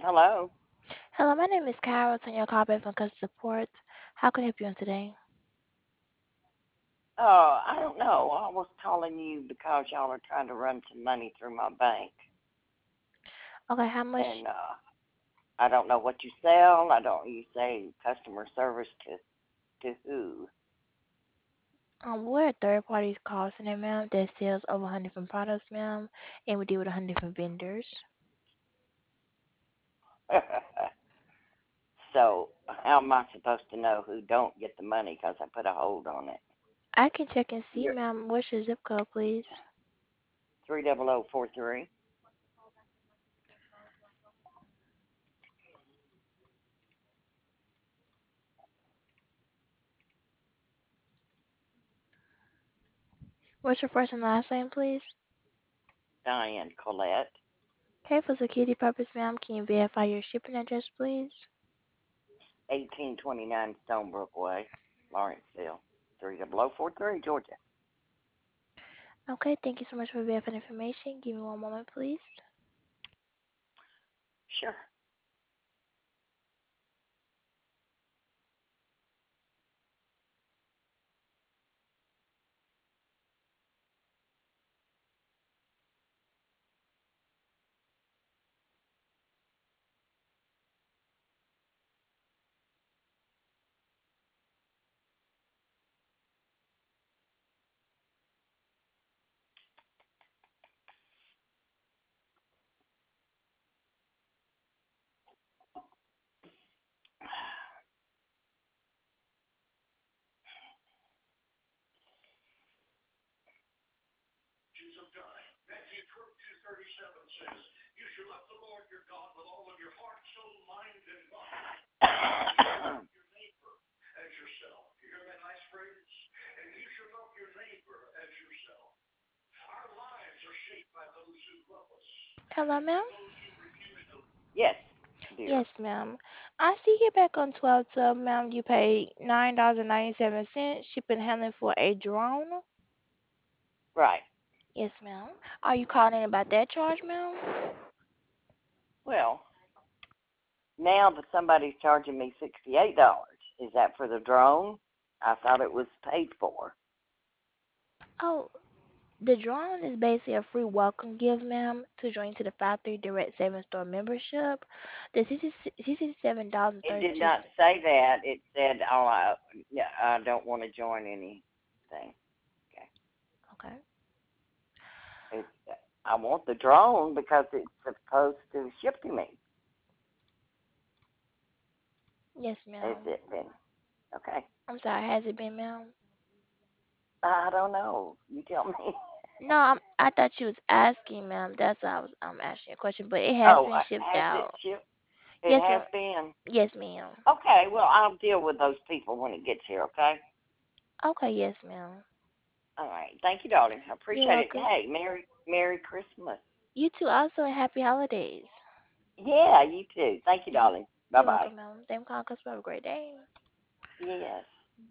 Hello. Hello, my name is Carol, and your call back from customer support. How can I help you on today? I don't know. I was calling you because y'all are trying to run some money through my bank, Okay, how much? and I don't know what you sell. I don't. You say customer service to who? We're a third party call center, ma'am, that sells over 100 different products, ma'am, and we deal with 100 different vendors. So how am I supposed to know who don't get the money? Because I put a hold on it. I can check and see, You're ma'am. What's your zip code, please? 30043. What's your first and last name, please? Diane Collette, Okay, for security purpose, ma'am, can you verify your shipping address, please? 1829 Stonebrook Way, Lawrenceville, 30043, Georgia. Okay, thank you so much for verifying information. Give me one moment, please. Sure. Hello, ma'am? Yes, dear. Yes, ma'am. I see here back on 12/12, ma'am, you paid $9.97 shipping and handling for a drone. Right. Yes, ma'am. Are you calling in about that charge, ma'am? Well, now that somebody's charging me $68. Is that for the drone? I thought it was paid for. Oh, the drone is basically a free welcome gift, ma'am, to join to the Factory Direct Savings Store membership. The $67 and It did 32 not cents. say that. It said, "Oh, yeah, I don't want to join anything." Okay. Okay. It's, I want the drone because it's supposed to ship to me. Yes, Is ma'am. it been? Okay. I'm sorry, has it been, ma'am? I don't know. You tell me. No, I thought you was asking, ma'am. That's why I'm asking a question, but it has Oh, been shipped has it out. shipped? It Yes, has ma'am. been. Yes, ma'am. Okay. Well, I'll deal with those people when it gets here. Okay. Okay, yes, ma'am. All right. Thank you, darling. I You're appreciate it. welcome. Hey, Merry Christmas. You too also, and happy holidays. Yeah, you too. Thank you, You, darling. Bye you're bye. welcome, ma'am. Same call, customer. Have a great day. Yes.